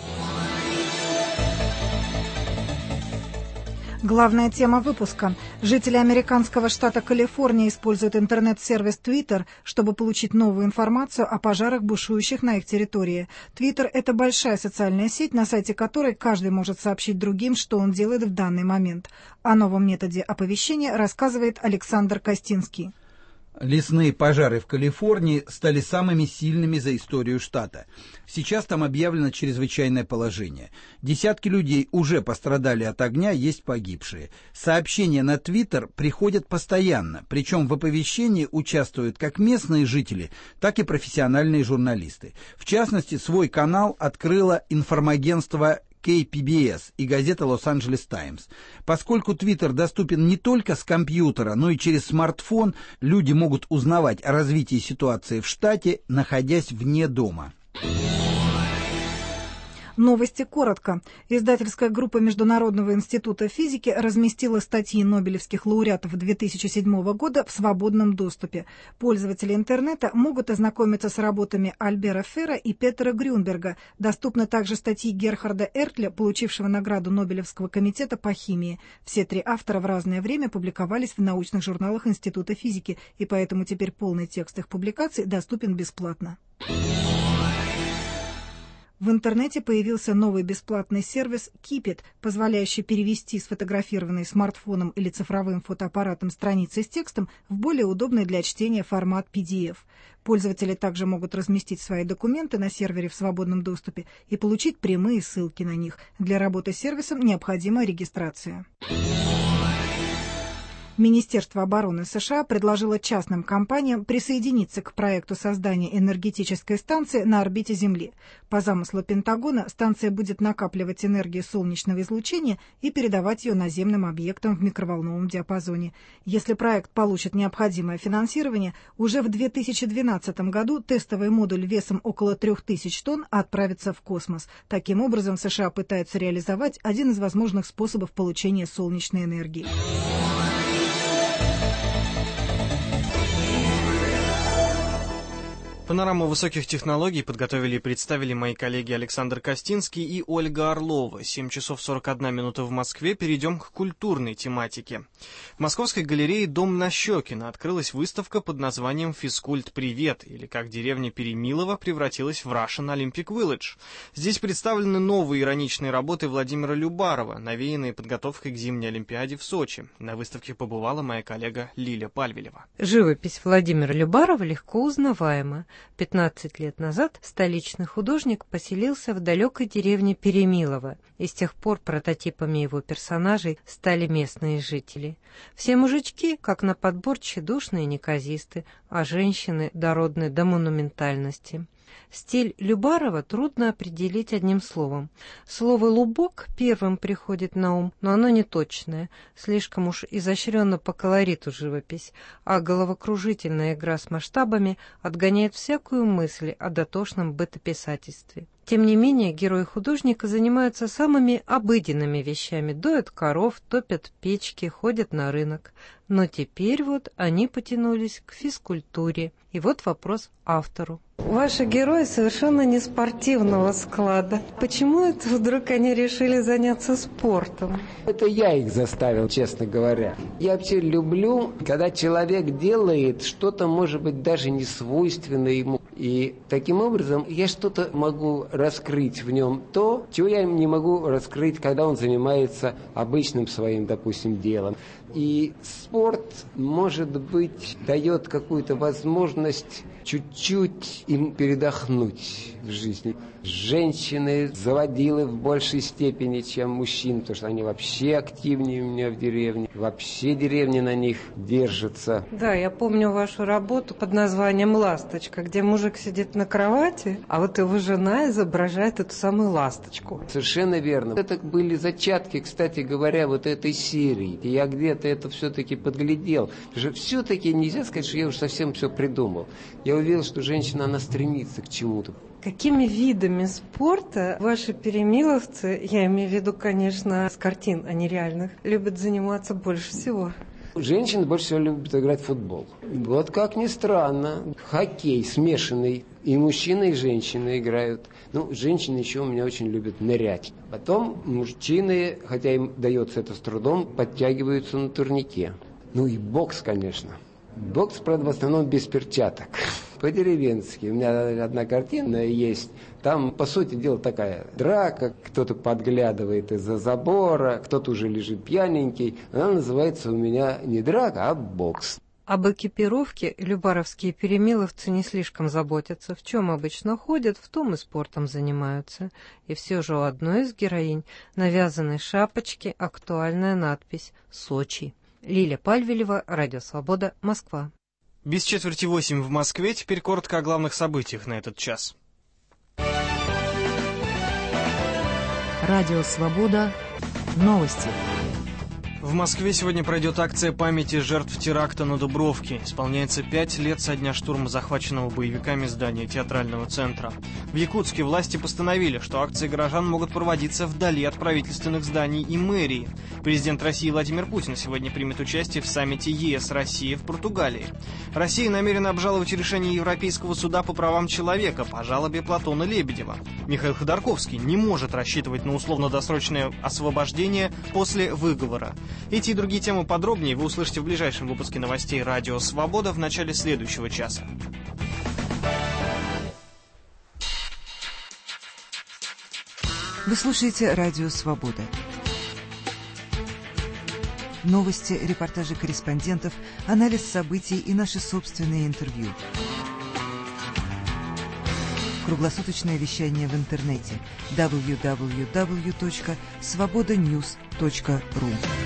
Главная тема выпуска. Жители американского штата Калифорния используют интернет-сервис Twitter, чтобы получить новую информацию о пожарах, бушующих на их территории. Twitter – это большая социальная сеть, на сайте которой каждый может сообщить другим, что он делает в данный момент. О новом методе оповещения рассказывает Александр Костинский. Лесные пожары в Калифорнии стали самыми сильными за историю штата. Сейчас там объявлено чрезвычайное положение. Десятки людей уже пострадали от огня, есть погибшие. Сообщения на Твиттер приходят постоянно, причем в оповещении участвуют как местные жители, так и профессиональные журналисты. В частности, свой канал открыло информагентство кей пи би эс и газета «Лос-Анджелес Таймс». Поскольку Твиттер доступен не только с компьютера, но и через смартфон, люди могут узнавать о развитии ситуации в штате, находясь вне дома. Новости коротко. Издательская группа Международного института физики разместила статьи нобелевских лауреатов две тысячи седьмого года в свободном доступе. Пользователи интернета могут ознакомиться с работами Альбера Ферра и Петера Грюнберга. Доступны также статьи Герхарда Эртля, получившего награду Нобелевского комитета по химии. Все три автора в разное время публиковались в научных журналах Института физики, и поэтому теперь полный текст их публикаций доступен бесплатно. В интернете появился новый бесплатный сервис Keepit, позволяющий перевести сфотографированные смартфоном или цифровым фотоаппаратом страницы с текстом в более удобный для чтения формат пи ди эф. Пользователи также могут разместить свои документы на сервере в свободном доступе и получить прямые ссылки на них. Для работы с сервисом необходима регистрация. Министерство обороны США предложило частным компаниям присоединиться к проекту создания энергетической станции на орбите Земли. По замыслу Пентагона, станция будет накапливать энергию солнечного излучения и передавать ее наземным объектам в микроволновом диапазоне. Если проект получит необходимое финансирование, уже в две тысячи двенадцатом году тестовый модуль весом около трех тысяч тонн отправится в космос. Таким образом, США пытаются реализовать один из возможных способов получения солнечной энергии. Панораму высоких технологий подготовили и представили мои коллеги Александр Костинский и Ольга Орлова. семь часов сорок одна минута в Москве. Перейдем к культурной тематике. В Московской галерее «Дом Нащекина» открылась выставка под названием «Физкульт. Привет», или как деревня Перемилово превратилась в Russian Olympic Village. Здесь представлены новые ироничные работы Владимира Любарова, навеянные подготовкой к зимней Олимпиаде в Сочи. На выставке побывала моя коллега Лиля Пальвелева. Живопись Владимира Любарова легко узнаваема. пятнадцать лет назад столичный художник поселился в далекой деревне Перемилово, и с тех пор прототипами его персонажей стали местные жители. Все мужички, как на подбор, тщедушные неказисты, а женщины дородны до монументальности. Стиль Любарова трудно определить одним словом. Слово «лубок» первым приходит на ум, но оно не точное, слишком уж изощренно по колориту живопись, а головокружительная игра с масштабами отгоняет всякую мысль о дотошном бытописательстве. Тем не менее, герои художника занимаются самыми обыденными вещами, доят коров, топят печки, ходят на рынок. Но теперь вот они потянулись к физкультуре. И вот вопрос автору. Ваши герои совершенно не спортивного склада. Почему это вдруг они решили заняться спортом? Это я их заставил, честно говоря. Я вообще люблю, когда человек делает что-то, может быть, даже не свойственное ему. И таким образом я что-то могу раскрыть в нем то, чего я не могу раскрыть, когда он занимается обычным своим, допустим, делом. И спорт, может быть, дает какую-то возможность чуть-чуть им передохнуть в жизни. Женщины заводилы в большей степени, чем мужчин, потому что они вообще активнее у меня в деревне. Вообще деревня на них держится. Да, я помню вашу работу под названием «Ласточка», где мужик сидит на кровати, а вот его жена изображает эту самую ласточку. Совершенно верно. Это были зачатки, кстати говоря, вот этой серии. И я где-то это все-таки подглядел. Все-таки нельзя сказать, что я уже совсем все придумал. Я увидел, что женщина, она стремится к чему-то. Какими видами спорта ваши перемиловцы, я имею в виду, конечно, с картин, а не реальных, любят заниматься больше всего? Женщины больше всего любят играть в футбол. Вот как ни странно, хоккей смешанный. И мужчины, и женщины играют. Ну, женщины еще у меня очень любят нырять. Потом мужчины, хотя им дается это с трудом, подтягиваются на турнике. Ну и бокс, конечно. Бокс, правда, в основном без перчаток. По-деревенски. У меня одна картина есть. Там, по сути дела, такая драка. Кто-то подглядывает из-за забора, кто-то уже лежит пьяненький. Она называется у меня не драка, а бокс. Об экипировке любаровские перемиловцы не слишком заботятся. В чем обычно ходят, в том и спортом занимаются. И все же у одной из героинь на вязаной шапочке актуальная надпись «Сочи». Лиля Пальвелева, Радио Свобода, Москва. Без четверти восемь в Москве. Теперь коротко о главных событиях на этот час. Радио Свобода. Новости. В Москве сегодня пройдет акция памяти жертв теракта на Дубровке. Исполняется пять лет со дня штурма захваченного боевиками здания театрального центра. В Якутске власти постановили, что акции горожан могут проводиться вдали от правительственных зданий и мэрии. Президент России Владимир Путин сегодня примет участие в саммите ЕС Россия в Португалии. Россия намерена обжаловать решение Европейского суда по правам человека по жалобе Платона Лебедева. Михаил Ходорковский не может рассчитывать на условно-досрочное освобождение после выговора. Эти и другие темы подробнее вы услышите в ближайшем выпуске новостей «Радио Свобода» в начале следующего часа. Вы слушаете «Радио Свобода». Новости, репортажи корреспондентов, анализ событий и наши собственные интервью. Круглосуточное вещание в интернете дабл ю дабл ю дабл ю точка свобода ньюс точка ру.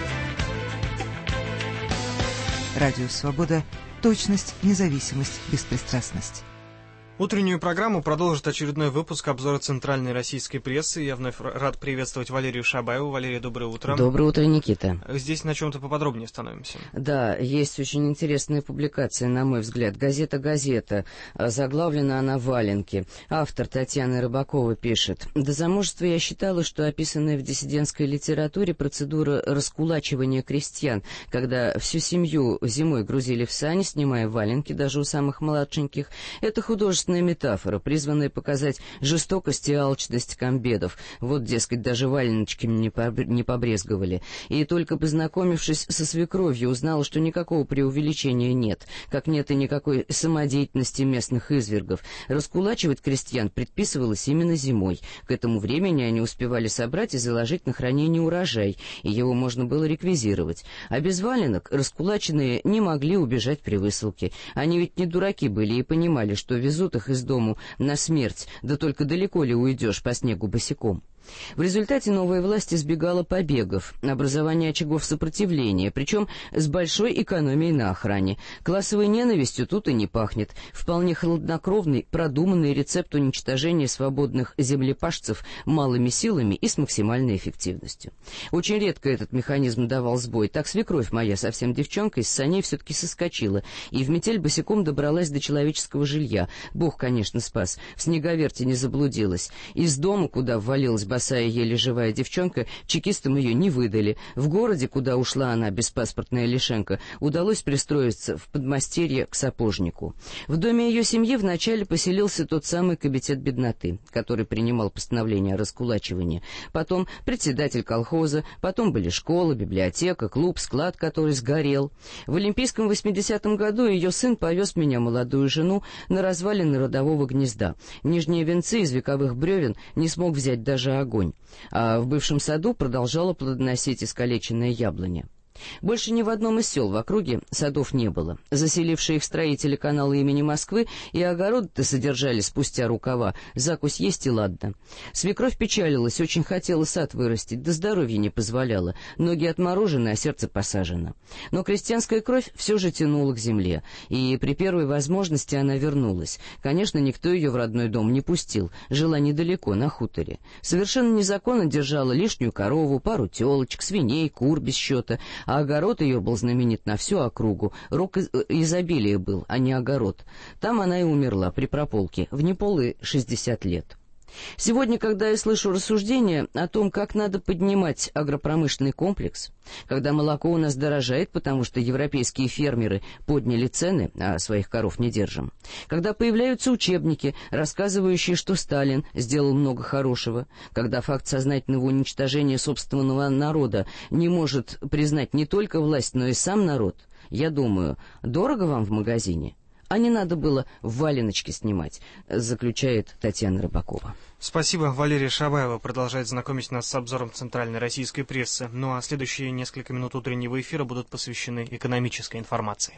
Радио «Свобода». Точность, независимость, беспристрастность. Утреннюю программу продолжит очередной выпуск обзора центральной российской прессы. Я вновь рад приветствовать Валерию Шабаеву. Валерия, доброе утро. Доброе утро, Никита. Здесь на чем-то поподробнее становимся. Да, есть очень интересная публикация, на мой взгляд. Газета «Газета». Заглавлена она «Валенки». Автор Татьяна Рыбакова пишет: «До замужества я считала, что описанная в диссидентской литературе процедура раскулачивания крестьян, когда всю семью зимой грузили в сани, снимая валенки даже у самых младшеньких, это художественное метафора, призванная показать жестокость и алчность комбедов. Вот, дескать, даже валеночками не, поб... не побрезговали. И только познакомившись со свекровью, узнала, что никакого преувеличения нет, как нет и никакой самодеятельности местных извергов. Раскулачивать крестьян предписывалось именно зимой. К этому времени они успевали собрать и заложить на хранение урожай, и его можно было реквизировать. А без валенок раскулаченные не могли убежать при высылке. Они ведь не дураки были и понимали, что везут их из дому на смерть, да только далеко ли уйдешь по снегу босиком. В результате новая власть избегала побегов, образования очагов сопротивления, причем с большой экономией на охране. Классовой ненавистью тут и не пахнет. Вполне хладнокровный, продуманный рецепт уничтожения свободных землепашцев малыми силами и с максимальной эффективностью. Очень редко этот механизм давал сбой. Так свекровь моя, совсем девчонка, из саней все-таки соскочила и в метель босиком добралась до человеческого жилья. Бог, конечно, спас. В снеговерте не заблудилась. Из дома, куда ввалилась босая еле живая девчонка, чекистам ее не выдали. В городе, куда ушла она, беспаспортная лишенка, удалось пристроиться в подмастерье к сапожнику. В доме ее семьи вначале поселился тот самый комитет бедноты, который принимал постановление о раскулачивании. Потом председатель колхоза, потом были школа, библиотека, клуб, склад, который сгорел. В Олимпийском восьмидесятом году ее сын повез меня, молодую жену, на развалины родового гнезда. Нижние венцы из вековых бревен не смог взять даже огонь, а в бывшем саду продолжала плодоносить искалеченная яблоня. Больше ни в одном из сел в округе садов не было. Заселившие их строители канала имени Москвы и огороды-то содержали спустя рукава, закусь есть и ладно. Свекровь печалилась, очень хотела сад вырастить, да здоровье не позволяло, ноги отморожены, а сердце посажено. Но крестьянская кровь все же тянула к земле, и при первой возможности она вернулась. Конечно, никто ее в родной дом не пустил, жила недалеко, на хуторе. Совершенно незаконно держала лишнюю корову, пару телочек, свиней, кур без счета, а огород ее был знаменит на всю округу. Рок изобилия был, а не огород. Там она и умерла при прополке, в неполые шестьдесят лет. Сегодня, когда я слышу рассуждения о том, как надо поднимать агропромышленный комплекс, когда молоко у нас дорожает, потому что европейские фермеры подняли цены, а своих коров не держим, когда появляются учебники, рассказывающие, что Сталин сделал много хорошего, когда факт сознательного уничтожения собственного народа не может признать не только власть, но и сам народ, я думаю, дорого вам в магазине? А не надо было валеночки снимать, заключает Татьяна Рыбакова. Спасибо. Валерия Шабаева продолжает знакомить нас с обзором центральной российской прессы. Ну а следующие несколько минут утреннего эфира будут посвящены экономической информации.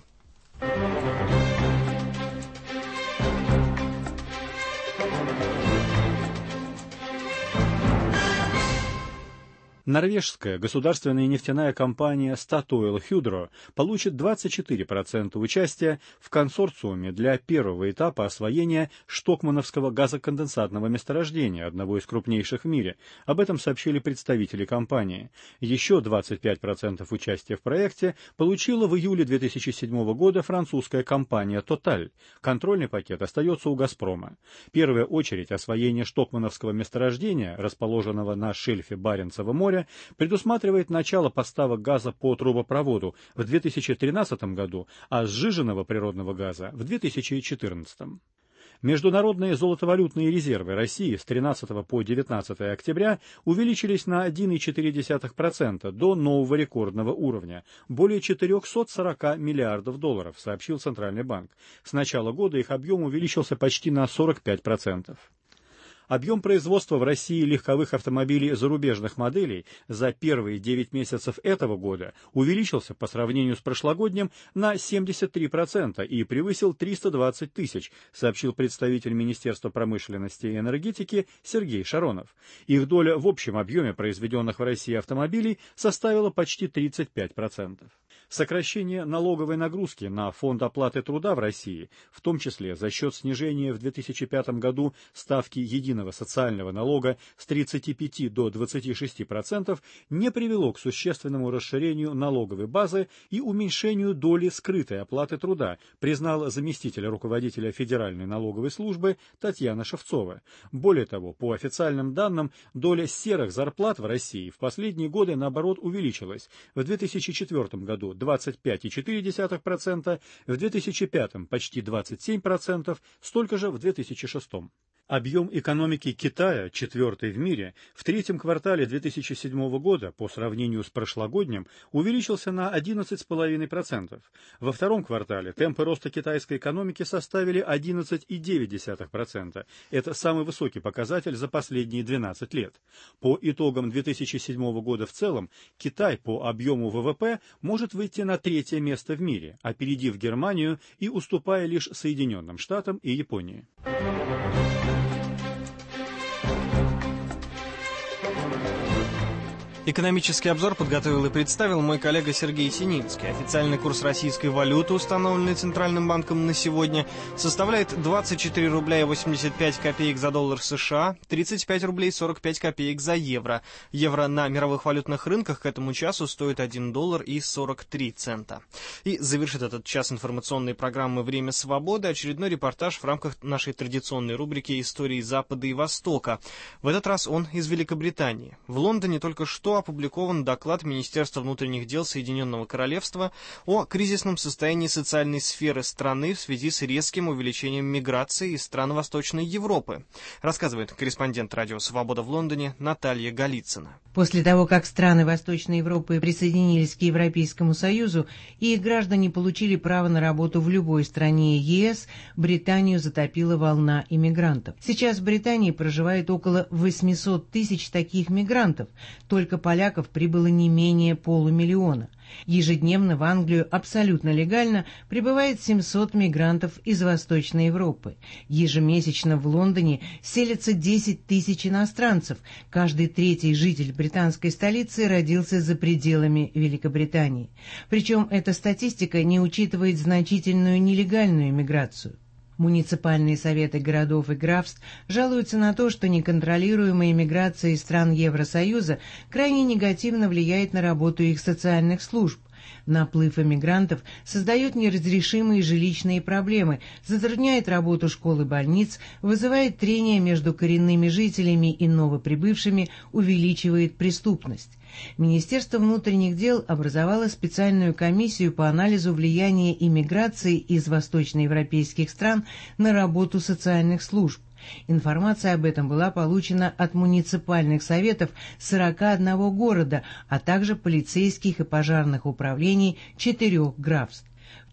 Норвежская государственная нефтяная компания Statoil Hydro получит двадцать четыре процента участия в консорциуме для первого этапа освоения штокмановского газоконденсатного месторождения, одного из крупнейших в мире. Об этом сообщили представители компании. Еще двадцать пять процентов участия в проекте получила в июле две тысячи седьмого года французская компания Total. Контрольный пакет остается у «Газпрома». Первая очередь освоения штокмановского месторождения, расположенного на шельфе Баренцева моря, предусматривает начало поставок газа по трубопроводу в две тысячи тринадцатом году, а сжиженного природного газа в две тысячи четырнадцатом. Международные золотовалютные резервы России с тринадцатого по девятнадцатое октября увеличились на один целых четыре десятых процента до нового рекордного уровня – более четыреста сорок миллиардов долларов, сообщил Центральный банк. С начала года их объем увеличился почти на сорок пять процентов. Объем производства в России легковых автомобилей зарубежных моделей за первые девять месяцев этого года увеличился по сравнению с прошлогодним на семьдесят три процента и превысил триста двадцать тысяч, сообщил представитель Министерства промышленности и энергетики Сергей Шаронов. Их доля в общем объеме произведенных в России автомобилей составила почти тридцать пять процентов. Сокращение налоговой нагрузки на фонд оплаты труда в России, в том числе за счет снижения в две тысячи пятом году ставки единого социального налога с тридцати пяти до двадцати шести процентов, не привело к существенному расширению налоговой базы и уменьшению доли скрытой оплаты труда, признала заместитель руководителя Федеральной налоговой службы Татьяна Шевцова. Более того, по официальным данным, доля серых зарплат в России в последние годы, наоборот, увеличилась. В две тысячи четвёртом году двадцать пять целых четыре десятых процента, в две тысячи пятом почти двадцать семь процентов, столько же в две тысячи шестом. Объем экономики Китая, четвертый в мире, в третьем квартале две тысячи седьмого года по сравнению с прошлогодним увеличился на одиннадцать целых пять десятых процента. Во втором квартале темпы роста китайской экономики составили одиннадцать целых девять десятых процента. Это самый высокий показатель за последние двенадцать лет. По итогам две тысячи седьмого года в целом Китай по объему ВВП может выйти на третье место в мире, опередив Германию и уступая лишь Соединенным Штатам и Японии. Экономический обзор подготовил и представил мой коллега Сергей Сининский. Официальный курс российской валюты, установленный Центральным банком на сегодня, составляет двадцать четыре рубля и восемьдесят пять копеек за доллар США, тридцать пять рублей сорок пять копеек за евро. Евро на мировых валютных рынках к этому часу стоит один доллар и сорок три цента. И завершит этот час информационной программы «Время свободы» очередной репортаж в рамках нашей традиционной рубрики «Истории Запада и Востока». В этот раз он из Великобритании. В Лондоне только что опубликован доклад Министерства внутренних дел Соединенного Королевства о кризисном состоянии социальной сферы страны в связи с резким увеличением миграции из стран Восточной Европы. Рассказывает корреспондент радио «Свобода» в Лондоне Наталья Голицына. После того, как страны Восточной Европы присоединились к Европейскому Союзу и их граждане получили право на работу в любой стране ЕС, Британию затопила волна иммигрантов. Сейчас в Британии проживает около восемьсот тысяч таких мигрантов. Только поляков прибыло не менее полумиллиона. Ежедневно в Англию абсолютно легально прибывает семьсот мигрантов из Восточной Европы. Ежемесячно в Лондоне селятся десять тысяч иностранцев. Каждый третий житель британской столицы родился за пределами Великобритании. Причем эта статистика не учитывает значительную нелегальную миграцию. Муниципальные советы городов и графств жалуются на то, что неконтролируемая миграция из стран Евросоюза крайне негативно влияет на работу их социальных служб. Наплыв иммигрантов создает неразрешимые жилищные проблемы, затрудняет работу школ и больниц, вызывает трения между коренными жителями и новоприбывшими, увеличивает преступность. Министерство внутренних дел образовало специальную комиссию по анализу влияния иммиграции из восточноевропейских стран на работу социальных служб. Информация об этом была получена от муниципальных советов сорока одного города, а также полицейских и пожарных управлений четырех графств. В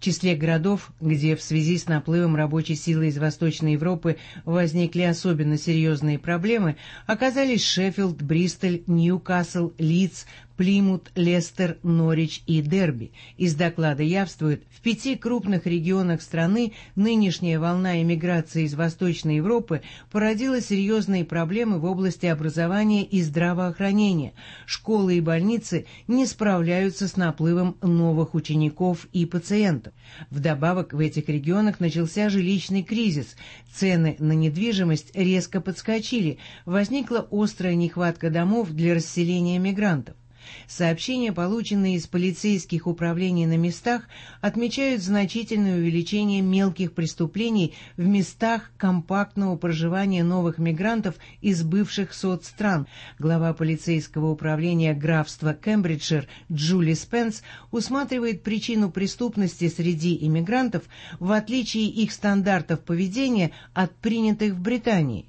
числе городов, где в связи с наплывом рабочей силы из Восточной Европы возникли особенно серьезные проблемы, оказались Шеффилд, Бристоль, Ньюкасл, Лидс, Плимут, Лестер, Норвич и Дерби. Из доклада явствует, в пяти крупных регионах страны нынешняя волна эмиграции из Восточной Европы породила серьезные проблемы в области образования и здравоохранения. Школы и больницы не справляются с наплывом новых учеников и пациентов. Вдобавок в этих регионах начался жилищный кризис. Цены на недвижимость резко подскочили. Возникла острая нехватка домов для расселения мигрантов. Сообщения, полученные из полицейских управлений на местах, отмечают значительное увеличение мелких преступлений в местах компактного проживания новых мигрантов из бывших соцстран. Глава полицейского управления графства Кембриджшир Джули Спенс усматривает причину преступности среди иммигрантов в отличии их стандартов поведения от принятых в Британии.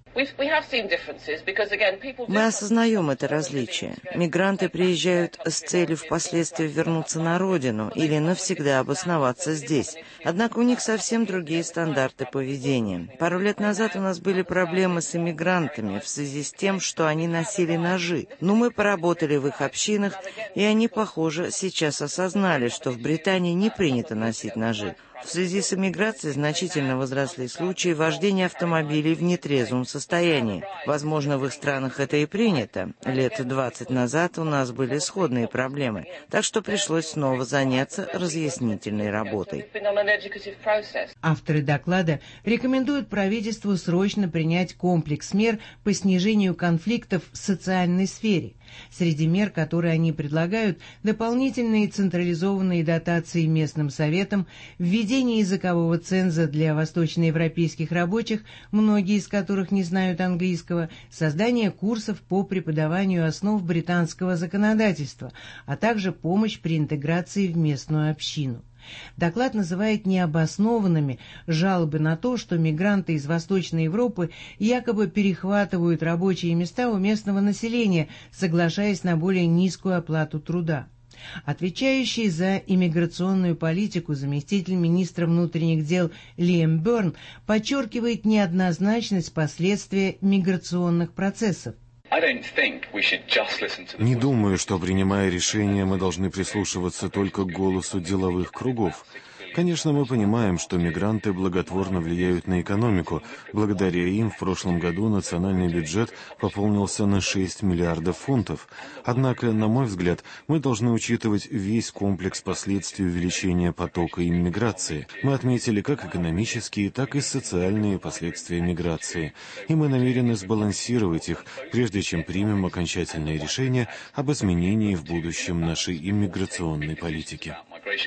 Мы осознаем это различие. Мигранты приезжают с целью впоследствии вернуться на родину или навсегда обосноваться здесь. Однако у них совсем другие стандарты поведения. Пару лет назад у нас были проблемы с иммигрантами в связи с тем, что они носили ножи. Но мы поработали в их общинах, и они, похоже, сейчас осознали, что в Британии не принято носить ножи. В связи с эмиграцией значительно возросли случаи вождения автомобилей в нетрезвом состоянии. Возможно, в их странах это и принято. Лет двадцать назад у нас были сходные проблемы, так что пришлось снова заняться разъяснительной работой. Авторы доклада рекомендуют правительству срочно принять комплекс мер по снижению конфликтов в социальной сфере. Среди мер, которые они предлагают, дополнительные централизованные дотации местным советам, введение языкового ценза для восточноевропейских рабочих, многие из которых не знают английского, создание курсов по преподаванию основ британского законодательства, а также помощь при интеграции в местную общину. Доклад называет необоснованными жалобы на то, что мигранты из Восточной Европы якобы перехватывают рабочие места у местного населения, соглашаясь на более низкую оплату труда. Отвечающий за иммиграционную политику заместитель министра внутренних дел Лиам Бёрн подчеркивает неоднозначность последствий миграционных процессов. Не думаю, что, принимая решения, мы должны прислушиваться только к голосу деловых кругов. Конечно, мы понимаем, что мигранты благотворно влияют на экономику. Благодаря им в прошлом году национальный бюджет пополнился на шесть миллиардов фунтов. Однако, на мой взгляд, мы должны учитывать весь комплекс последствий увеличения потока иммиграции. Мы отметили как экономические, так и социальные последствия миграции. И мы намерены сбалансировать их, прежде чем примем окончательное решение об изменении в будущем нашей иммиграционной политики.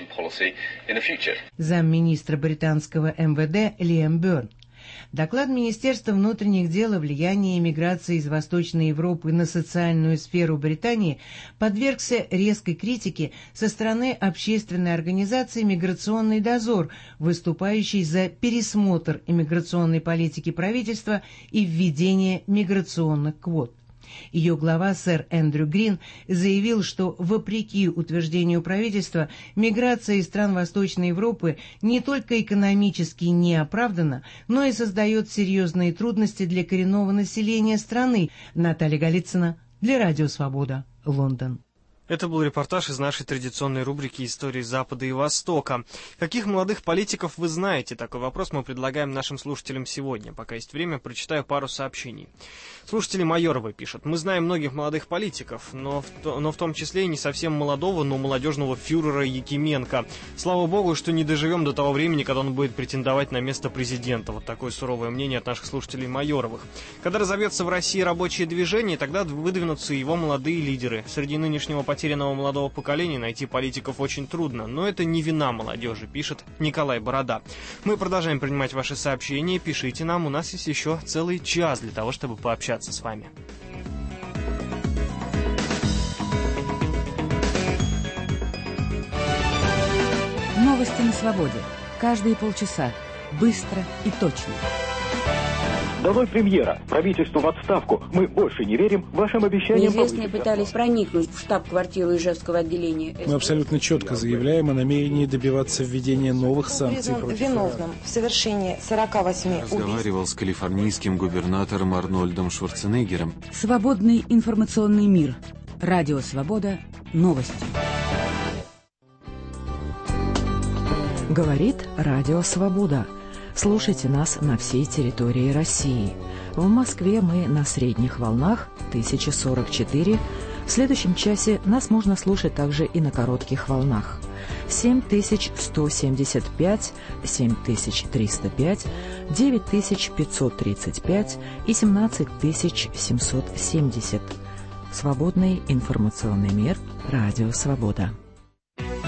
Замминистра британского эм вэ дэ Лиам Бёрн. Доклад Министерства внутренних дел о влиянии эмиграции из Восточной Европы на социальную сферу Британии подвергся резкой критике со стороны общественной организации «Миграционный дозор», выступающей за пересмотр иммиграционной политики правительства и введение миграционных квот. Ее глава, сэр Эндрю Грин, заявил, что, вопреки утверждению правительства, миграция из стран Восточной Европы не только экономически не оправдана, но и создает серьезные трудности для коренного населения страны. Наталья Голицына для Радио Свобода, Лондон. Это был репортаж из нашей традиционной рубрики «Истории Запада и Востока». Каких молодых политиков вы знаете? Такой вопрос мы предлагаем нашим слушателям сегодня. Пока есть время, прочитаю пару сообщений. Слушатели Майоровой пишут: «Мы знаем многих молодых политиков, но в, но в том числе и не совсем молодого, но молодежного фюрера Якименко. Слава богу, что не доживем до того времени, когда он будет претендовать на место президента». Вот такое суровое мнение от наших слушателей Майоровых. Когда разовьется в России рабочее движение, тогда выдвинутся его молодые лидеры. Среди нынешнего потерянного молодого поколения найти политиков очень трудно, но это не вина молодежи, пишет Николай Борода. Мы продолжаем принимать ваши сообщения, пишите нам, у нас есть еще целый час для того, чтобы пообщаться с вами. Новости на свободе. Каждые полчаса. Быстро и точно. Долой премьера. Правительство в отставку. Мы больше не верим вашим обещаниям. Неизвестные пытались проникнуть в штаб-квартиру Ижевского отделения. Мы абсолютно четко заявляем о намерении добиваться введения новых санкций против виновным в совершении сорока восьми убийств. Разговаривал с калифорнийским губернатором Арнольдом Шварценеггером. Свободный информационный мир. Радио Свобода. Новости. Говорит Радио Свобода. Слушайте нас на всей территории России. В Москве мы на средних волнах тысяча сорок четыре. В следующем часе нас можно слушать также и на коротких волнах. семь тысяч сто семьдесят пять, семь тысяч триста пять, девять тысяч пятьсот тридцать пять и семнадцать тысяч семьсот семьдесят. Свободный информационный мир. Радио Свобода.